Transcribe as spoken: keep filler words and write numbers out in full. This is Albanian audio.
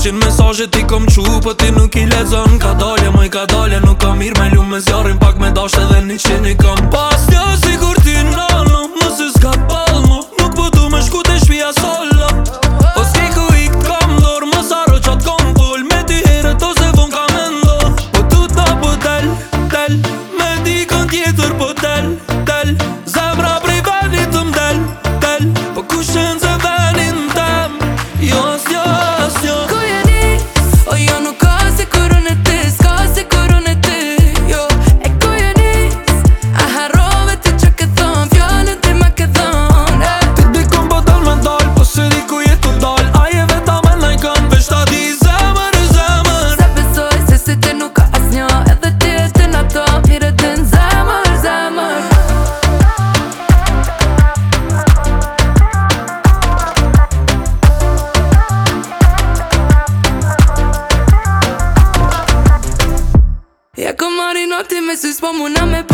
Përqin mesazhe ti kom qu, po ti nuk i lexon. Ka dalje, moj ka dalje, nuk ka mirë me lu me zjarin. Pak me dasht edhe një qeni kam. Pas një si kur ti nano, mëse s'ka palmo. Nuk po du me shku të shpia solo. O s'ki ku i kam dor, mos aro qat kom full. Me ty herët ose von ka mendo. Po tu ta po del, del. Me di kon tjetër po del, del. Zemra prej venit të mdel, del. Po ku shen se venin tem. Jo as jo as jo. Ku je nis, o jo nuk ka si kur unë e ti, s'ka si kur unë e ti, jo. E ku je nis, a harrove ti që ke thon, fjallën ti ma ke thon, e. Ti di kom po dal me dal, po se di ku je tu dal. Aje veta me najkan, veç ta di zemër e zemër. Se besoj se si ti nuk ka as njo, edhe ti e ti në to, mire din zemër, zemër. Ja kom marri noti me sy s'po muna me